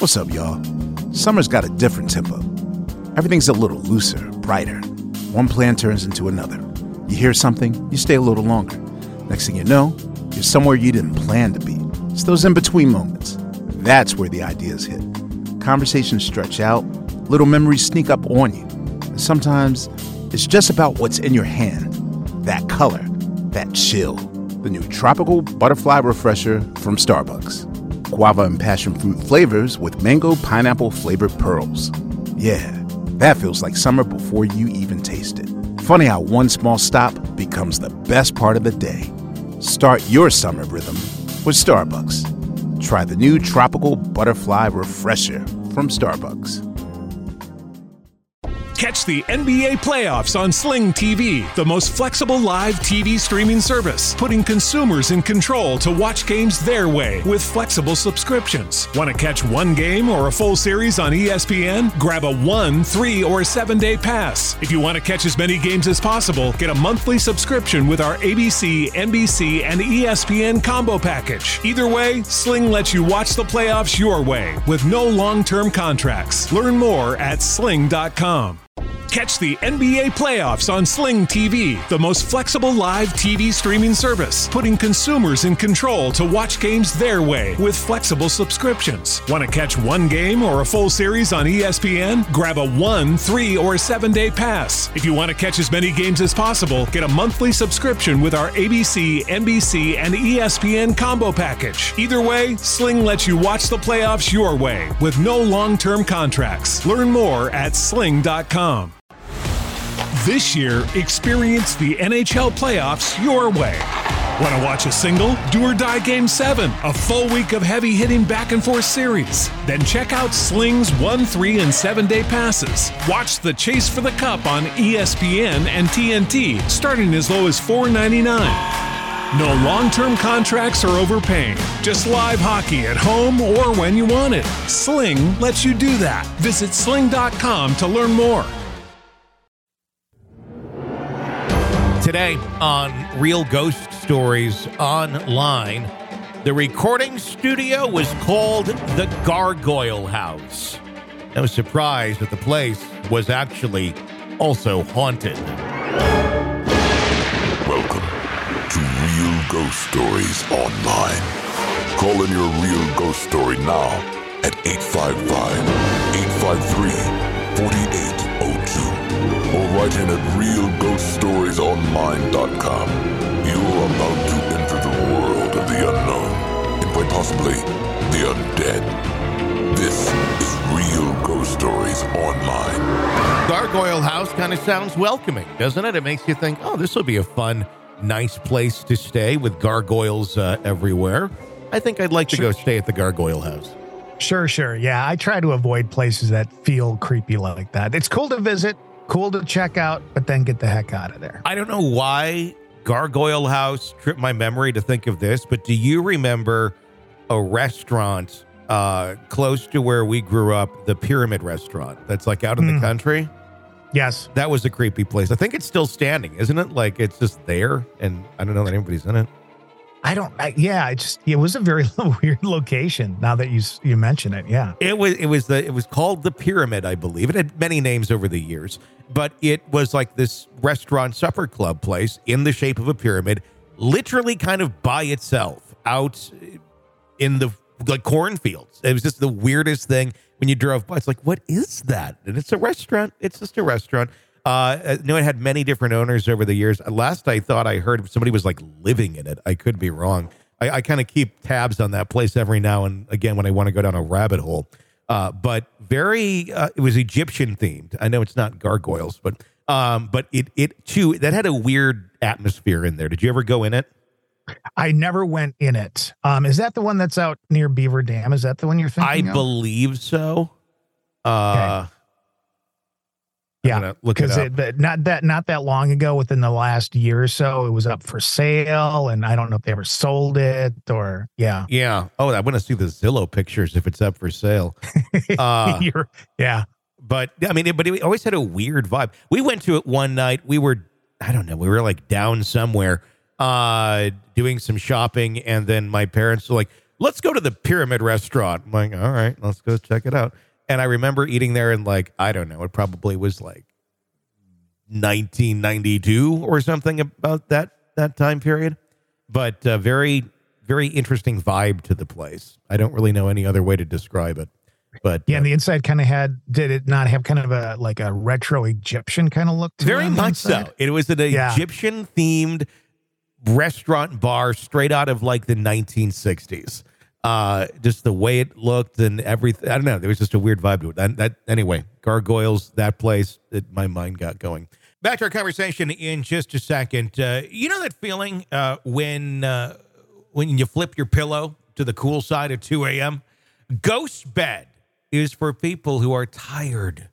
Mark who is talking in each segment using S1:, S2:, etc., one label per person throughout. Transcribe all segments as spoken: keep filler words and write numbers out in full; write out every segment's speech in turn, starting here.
S1: What's up, y'all? Summer's got a different tempo. Everything's a little looser, brighter. One plan turns into another. You hear something, you stay a little longer. Next thing you know, you're somewhere you didn't plan to be. It's those in-between moments. That's where the ideas hit. Conversations stretch out, little memories sneak up on you. And sometimes, it's just about what's in your hand. That color, that chill. The new Tropical Butterfly Refresher from Starbucks. Guava and passion fruit flavors with mango pineapple flavored pearls. Yeah, that feels like summer before you even taste it. Funny how one small stop becomes the best part of the day. Start your summer rhythm with Starbucks. Try the new Tropical Butterfly Refresher from Starbucks.
S2: Catch the N B A playoffs on Sling T V, the most flexible live T V streaming service, putting consumers in control to watch games their way with flexible subscriptions. Want to catch one game or a full series on E S P N? Grab a one, three, or seven-day pass. If you want to catch as many games as possible, get a monthly subscription with our A B C, N B C, and E S P N combo package. Either way, Sling lets you watch the playoffs your way with no long-term contracts. Learn more at sling dot com. Catch the N B A playoffs on Sling T V, the most flexible live T V streaming service, putting consumers in control to watch games their way with flexible subscriptions. Want to catch one game or a full series on E S P N? Grab a one, three, or seven-day pass. If you want to catch as many games as possible, get a monthly subscription with our A B C, N B C, and E S P N combo package. Either way, Sling lets you watch the playoffs your way with no long-term contracts. Learn more at sling dot com. This year, experience the N H L playoffs your way. Want to watch a single? Do or Die Game seven, a full week of heavy-hitting back-and-forth series. Then check out Sling's one, three, and seven-day passes. Watch the Chase for the Cup on E S P N and T N T, starting as low as four ninety-nine. No long-term contracts or overpaying. Just live hockey at home or when you want it. Sling lets you do that. Visit sling dot com to learn more.
S3: Today on Real Ghost Stories Online, the recording studio was called the Gargoyle House. I was surprised that the place was actually also haunted.
S4: Welcome to Real Ghost Stories Online. Call in your real ghost story now at eight five five, eight five three, four eight zero two. Or write in at real ghost stories online dot com. You're about to enter the world of the unknown, and quite possibly the undead. This is Real Ghost Stories Online.
S3: Gargoyle House kind of sounds welcoming, doesn't it? It makes you think, oh, this will be a fun, nice place to stay with gargoyles uh, everywhere. I think I'd like to
S5: Sure.
S3: go stay at the Gargoyle House.
S5: Sure, sure. Yeah, I try to avoid places that feel creepy like that. It's cool to visit, cool to check out, but then get the heck out of there.
S3: I don't know why Gargoyle House tripped my memory to think of this, but do you remember a restaurant uh, close to where we grew up, the Pyramid Restaurant, that's like out in
S5: Mm.
S3: the country?
S5: Yes.
S3: That was a creepy place. I think it's still standing, isn't it? Like it's just there, and I don't know that anybody's in it.
S5: I don't, I, yeah, it just, it was a very weird location now that you s- you mention it. Yeah.
S3: It was it was the it was called the Pyramid, I believe. It had many names over the years, but it was like this restaurant supper club place in the shape of a pyramid, literally kind of by itself out in the like cornfields. It was just the weirdest thing when you drove by. It's like, what is that? And it's a restaurant. It's just a restaurant. Uh, I know it had many different owners over the years. Last I thought I heard somebody was like living in it. I could be wrong. I, I kind of keep tabs on that place every now and again when I want to go down a rabbit hole. Uh, but very, uh, it was Egyptian themed. I know it's not gargoyles, but um, but it it too that had a weird atmosphere in there. Did you ever go in it?
S5: I never went in it. Um, is that the one that's out near Beaver Dam? Is that the one you're
S3: I
S5: thinking of?
S3: believe so. Uh, I'm
S5: Yeah,
S3: gonna look it
S5: because
S3: up.
S5: it, but not that not that long ago, within the last year or so, it was up for sale, and I don't know if they ever sold it or yeah.
S3: Yeah. Oh, I want to see the Zillow pictures if it's up for sale. Uh,
S5: You're, yeah.
S3: But I mean, it, but it always had a weird vibe. We went to it one night. We were, I don't know, we were like down somewhere, uh, doing some shopping, and then my parents were like, let's go to the Pyramid Restaurant. I'm like, all right, let's go check it out. And I remember eating there in like, I don't know, it probably was like nineteen ninety-two or something about that, that time period. But uh, very, very interesting vibe to the place. I don't really know any other way to describe it. But
S5: yeah,
S3: uh,
S5: and the inside kind of had, did it not have kind of a, like a retro Egyptian kind of look to
S3: very
S5: it? Very
S3: much so. It was an
S5: yeah.
S3: Egyptian themed restaurant bar straight out of like the nineteen sixties. Uh, just the way it looked and everything. I don't know. There was just a weird vibe to it. And that, anyway, Gargoyles, that place, it, my mind got going. Back to our conversation in just a second. Uh, you know that feeling uh, when uh, when you flip your pillow to the cool side at two a.m.? Ghost bed is for people who are tired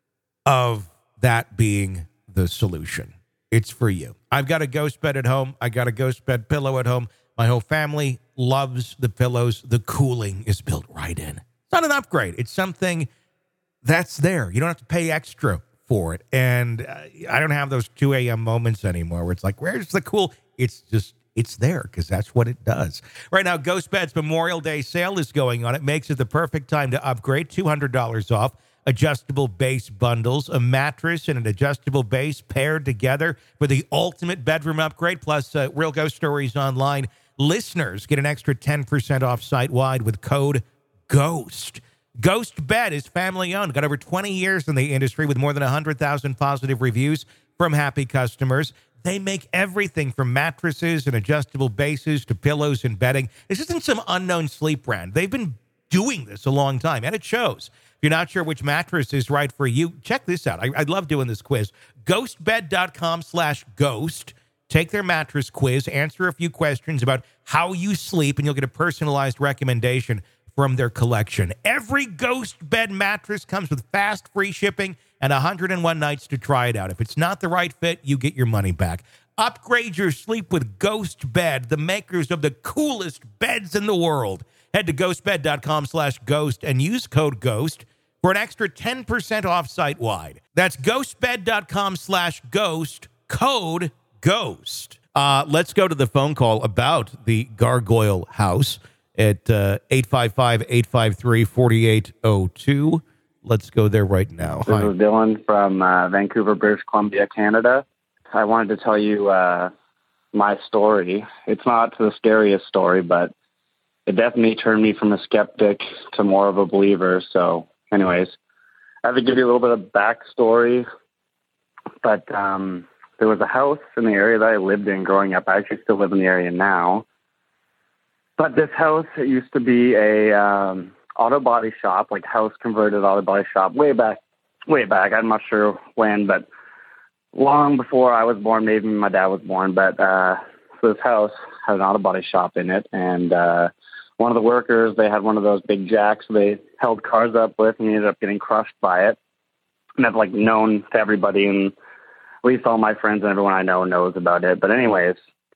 S3: of that being the solution. It's for you. I've got a ghost bed at home. I got a ghost bed pillow at home. My whole family loves the pillows. The cooling is built right in. It's not an upgrade. It's something that's there. You don't have to pay extra for it. And uh, I don't have those two a.m. moments anymore where it's like, where's the cool? It's just, it's there because that's what it does. Right now, Ghost Bed's Memorial Day sale is going on. It makes it the perfect time to upgrade. two hundred dollars off. Adjustable base bundles, a mattress and an adjustable base paired together for the ultimate bedroom upgrade, plus uh, Real Ghost Stories Online. Listeners get an extra ten percent off site-wide with code GHOST. Ghost Bed is family-owned, got over twenty years in the industry with more than one hundred thousand positive reviews from happy customers. They make everything from mattresses and adjustable bases to pillows and bedding. This isn't some unknown sleep brand. They've been doing this a long time, and it shows. If you're not sure which mattress is right for you, check this out. I, I love doing this quiz. ghostbed.com slash ghost. Take their mattress quiz, answer a few questions about how you sleep, and you'll get a personalized recommendation from their collection. Every Ghost Bed mattress comes with fast free shipping and one hundred one nights to try it out. If it's not the right fit, you get your money back. Upgrade your sleep with Ghost Bed, the makers of the coolest beds in the world. Head to ghostbed.com slash ghost and use code GHOST for an extra ten percent off site-wide. That's ghostbed.com slash ghost, code GHOST. Uh, let's go to the phone call about the Gargoyle House at uh, eight five five, eight five three, four eight zero two. Let's go there right now.
S6: This
S3: Hi.
S6: is Dylan from uh, Vancouver, British Columbia, Canada. I wanted to tell you uh, my story. It's not the scariest story, but it definitely turned me from a skeptic to more of a believer. So anyways, I have to give you a little bit of backstory. But um, there was a house in the area that I lived in growing up. I actually still live in the area now. But this house, it used to be a um, auto body shop, like house converted auto body shop way back, way back. I'm not sure when, but long before I was born, maybe my dad was born. But uh, so this house had an auto body shop in it. And uh, one of the workers, they had one of those big jacks they held cars up with, and he ended up getting crushed by it. And that's like known to everybody, and at least all my friends and everyone I know knows about it. But anyways,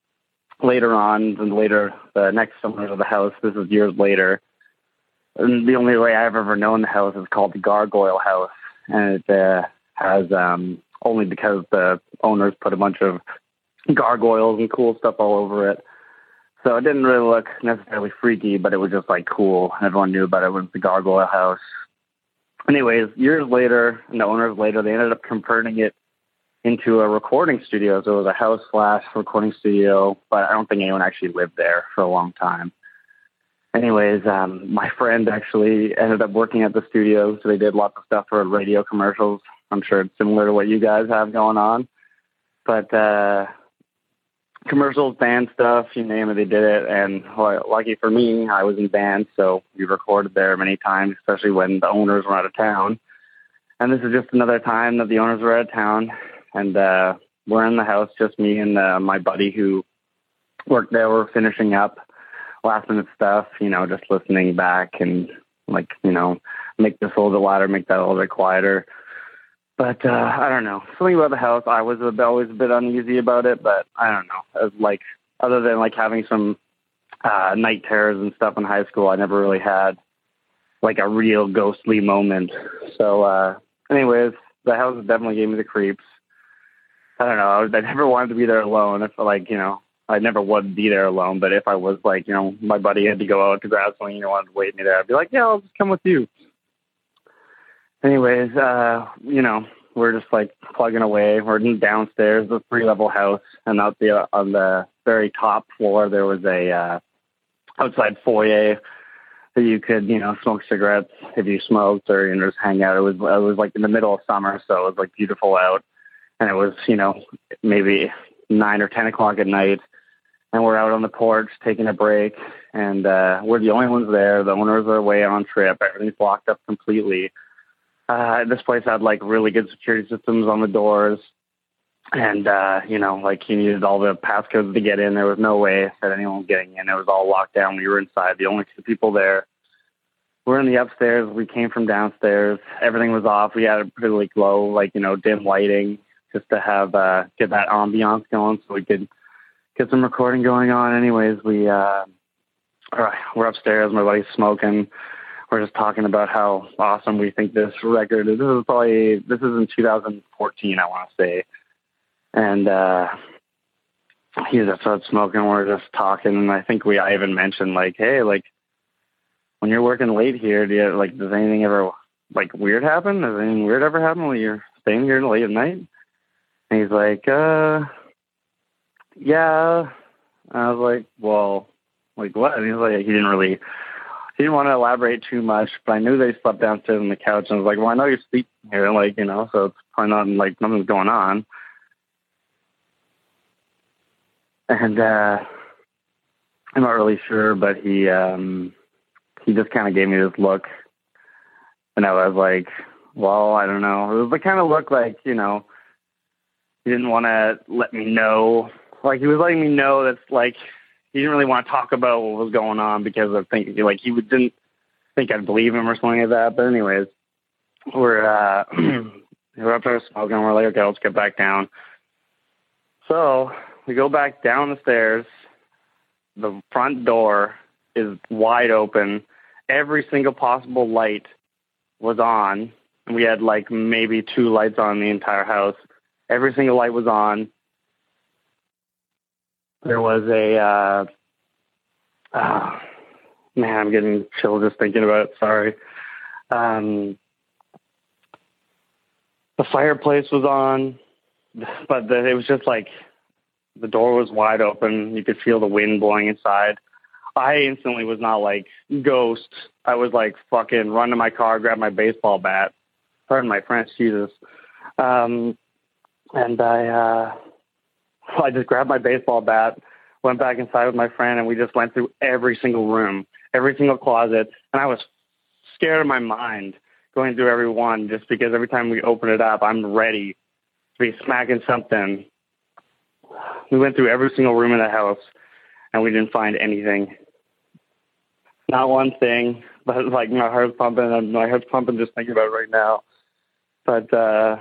S6: later on, and later, the next owners of the house, this is years later, and the only way I've ever known the house is called the Gargoyle House, and it uh, has, um, only because the owners put a bunch of gargoyles and cool stuff all over it. So it didn't really look necessarily freaky, but it was just like cool. Everyone knew about it. It was the Gargoyle House. Anyways, years later, and the owners later, they ended up converting it into a recording studio. So it was a house slash recording studio, but I don't think anyone actually lived there for a long time. Anyways, um, my friend actually ended up working at the studio, so they did lots of stuff for radio commercials. I'm sure it's similar to what you guys have going on. But uh, commercials, band stuff, you name it, they did it. And well, lucky for me, I was in band, so we recorded there many times, especially when the owners were out of town. And this is just another time that the owners were out of town. And uh, we're in the house, just me and uh, my buddy who worked there. We're finishing up last minute stuff, you know, just listening back and like, you know, make this a little bit louder, make that a little bit quieter. But uh, I don't know. Something about the house, I was a bit, always a bit uneasy about it, but I don't know. As like, other than like having some uh, night terrors and stuff in high school, I never really had like a real ghostly moment. So uh, anyways, the house definitely gave me the creeps. I don't know. I, was, I never wanted to be there alone. If like, you know, I never would be there alone, but if I was like, you know, my buddy had to go out to grab something, you know, wanted to wait me there, I'd be like, yeah, I'll just come with you. Anyways, uh, you know, we're just like plugging away. We're downstairs, the three level house, and out the on the very top floor there was a uh, outside foyer that you could, you know, smoke cigarettes if you smoked, or you know, just hang out. It was it was like in the middle of summer, so it was like beautiful out, and it was, you know, maybe nine or ten o'clock at night, and we're out on the porch taking a break, and uh, we're the only ones there. The owners are away on trip. Everything's blocked up completely. Uh, this place had like really good security systems on the doors, and uh, you know, like you needed all the passcodes to get in. There was no way that anyone was getting in. It was all locked down. We were inside, the only two people there. We're in the upstairs. We came from downstairs. Everything was off. We had a pretty like low, like, you know, dim lighting just to have uh, get that ambiance going, so we could get some recording going on. Anyways, we uh, we're upstairs. My buddy's smoking. We're just talking about how awesome we think this record is. This is probably, this is in two thousand fourteen, I want to say. And uh, he just started smoking. We're just talking. And I think we, I even mentioned like, hey, like when you're working late here, do you, like, does anything ever like weird happen? Does anything weird ever happen when you're staying here late at night? And he's like, uh, yeah. And I was like, well, like what? And he's like, he didn't really, he didn't want to elaborate too much, but I knew they slept downstairs on the couch, and I was like, well, I know you sleep here, like, you know, so it's probably not like nothing's going on. And uh, I'm not really sure, but he um, he just kind of gave me this look, and I was like, well, I don't know. It was the kind of look like, you know, he didn't want to let me know. Like, he was letting me know that's like, he didn't really want to talk about what was going on because of thinking, like, he didn't think I'd believe him or something like that. But anyways, we're, uh, we're up there smoking. We're like, okay, let's get back down. So we go back down the stairs. The front door is wide open. Every single possible light was on. And we had like maybe two lights on the entire house. Every single light was on. There was a, uh, oh, man, I'm getting chills just thinking about it. Sorry. Um, the fireplace was on, but the, it was just like the door was wide open. You could feel the wind blowing inside. I instantly was not like ghost. I was like fucking run to my car, grab my baseball bat. Pardon my French, Jesus. Um, and I, uh, I just grabbed my baseball bat, went back inside with my friend, and we just went through every single room, every single closet. And I was scared of my mind going through every one, just because every time we open it up, I'm ready to be smacking something. We went through every single room in the house, and we didn't find anything. Not one thing, but like my heart's pumping, and my heart's pumping just thinking about it right now. But uh,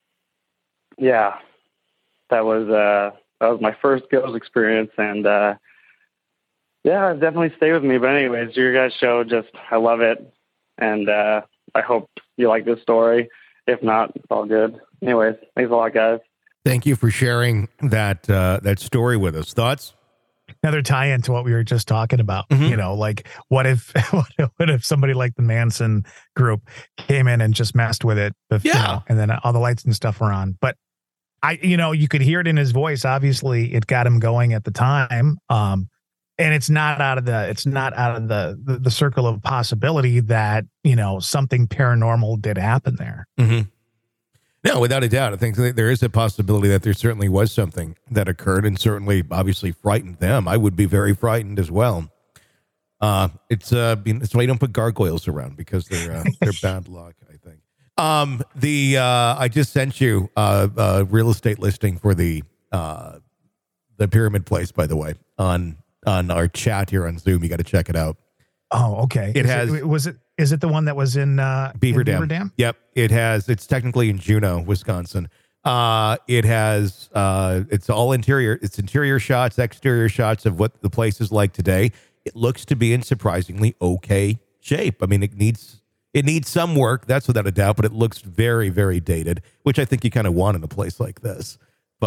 S6: yeah, that was uh, that was my first ghost experience, and uh, yeah, definitely stay with me. But anyways, your guys' show, just I love it, and uh, I hope you like this story. If not, it's all good. Anyways, thanks a lot, guys.
S3: Thank you for sharing that uh, that story with us. Thoughts?
S5: Another tie-in to what we were just talking about.
S3: Mm-hmm.
S5: You know, like what if what if, what if somebody like the Manson group came in and just messed with it, if,
S3: yeah.
S5: you know, and then all the lights and stuff were on. But I, you know, you could hear it in his voice. Obviously, it got him going at the time. Um, and it's not out of the it's not out of the, the the circle of possibility that, you know, something paranormal did happen there.
S3: Mm-hmm. No, without a doubt. I think that there is a possibility that there certainly was something that occurred, and certainly, obviously, frightened them. I would be very frightened as well. Uh, it's uh, it's why you don't put gargoyles around, because they're uh, they're bad luck, I think. Um, the uh, I just sent you uh, a real estate listing for the uh, the Pyramid Place, by the way, on on our chat here on Zoom. You got to check it out.
S5: Oh, okay.
S3: It
S5: is
S3: has.
S5: It, was it? Is it the one that was in uh,
S3: Beaver,
S5: in
S3: Dam.
S5: Beaver Dam?
S3: Yep. It has. It's technically in Juneau, Wisconsin. Uh, it has. Uh, it's all interior. It's interior shots, exterior shots of what the place is like today. It looks to be in surprisingly okay shape. I mean, it needs it needs some work. That's without a doubt. But it looks very, very dated, which I think you kind of want in a place like this. But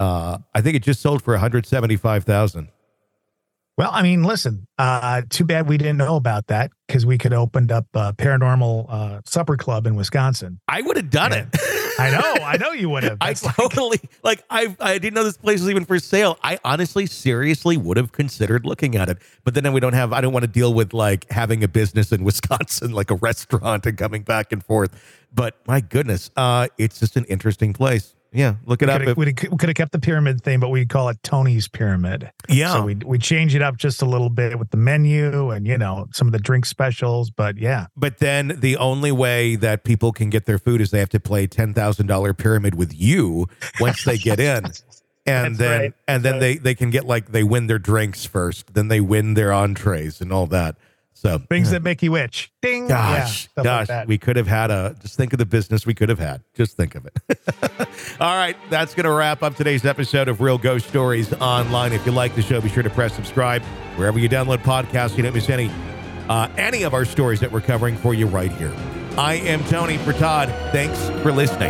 S3: Uh, I think it just sold for one hundred seventy-five thousand dollars.
S5: Well, I mean, listen, uh, too bad we didn't know about that because we could have opened up a paranormal uh, supper club in Wisconsin.
S3: I would have done
S5: And-
S3: it.
S5: I know, I know you would have.
S3: I
S5: That's like-
S3: totally, like, I I didn't know this place was even for sale. I honestly, seriously would have considered looking at it. But then we don't have, I don't want to deal with, like, having a business in Wisconsin, like a restaurant and coming back and forth. But my goodness, uh, it's just an interesting place. Yeah, look it
S5: we
S3: up.
S5: could have, we could have kept the pyramid thing, but we'd call it Tony's Pyramid.
S3: Yeah.
S5: So we we change it up just a little bit with the menu and, you know, some of the drink specials. But yeah.
S3: But then the only way that people can get their food is they have to play ten thousand dollars pyramid with you once they get in. And
S5: That's
S3: then
S5: right.
S3: and then
S5: So-
S3: they, they can get, like, they win their drinks first. Then they win their entrees and all that. So
S5: Things that make you itch. Ding.
S3: Gosh,
S5: Yeah, stuff like
S3: gosh,
S5: that.
S3: we could have had a, just think of the business we could have had. Just think of it. All right, that's going to wrap up today's episode of Real Ghost Stories Online. If you like the show, be sure to press subscribe wherever you download podcasts. You don't miss any, uh, any of our stories that we're covering for you right here. I am Tony for Todd. Thanks for listening.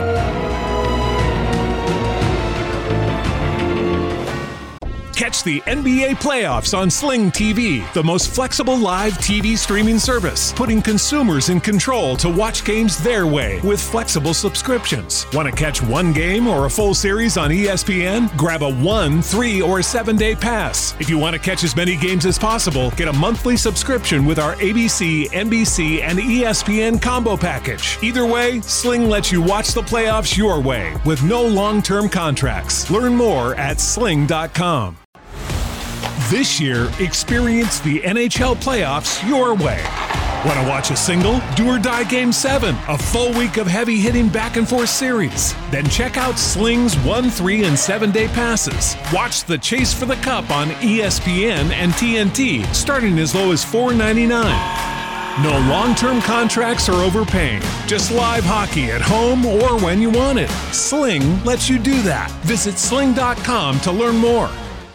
S2: Catch the N B A playoffs on Sling T V, the most flexible live T V streaming service, putting consumers in control to watch games their way with flexible subscriptions. Want to catch one game or a full series on E S P N? Grab a one, three, or seven-day pass. If you want to catch as many games as possible, get a monthly subscription with our A B C, N B C, and E S P N combo package. Either way, Sling lets you watch the playoffs your way with no long-term contracts. Learn more at sling dot com. This year, experience the N H L playoffs your way. Want to watch a single? Do or Die Game seven, a full week of heavy-hitting back-and-forth series. Then check out Sling's one, three, and seven-day passes. Watch the Chase for the Cup on E S P N and T N T, starting as low as four ninety-nine. No long-term contracts or overpaying. Just live hockey at home or when you want it. Sling lets you do that. Visit sling dot com to learn more.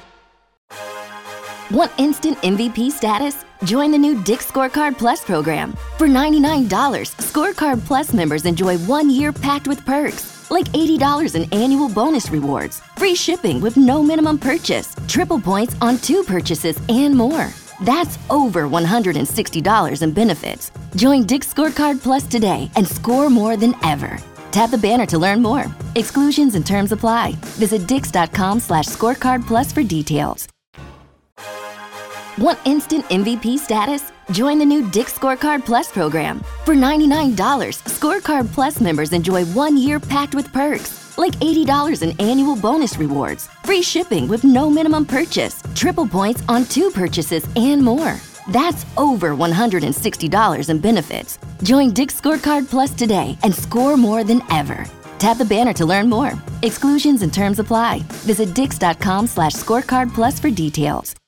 S7: Want instant M V P status? Join the new Dick's Scorecard Plus program. For ninety-nine dollars, Scorecard Plus members enjoy one year packed with perks, like eighty dollars in annual bonus rewards, free shipping with no minimum purchase, triple points on two purchases, and more. That's over one hundred sixty dollars in benefits. Join Dick's Scorecard Plus today and score more than ever. Tap the banner to learn more. Exclusions and terms apply. Visit dix dot com slash scorecard plus for details. Want instant M V P status? Join the new Dick's Scorecard Plus program. For ninety-nine dollars, Scorecard Plus members enjoy one year packed with perks, like eighty dollars in annual bonus rewards, free shipping with no minimum purchase, triple points on two purchases, and more. That's over one hundred sixty dollars in benefits. Join Dick's Scorecard Plus today and score more than ever. Tap the banner to learn more. Exclusions and terms apply. Visit dix dot com slash scorecard plus for details.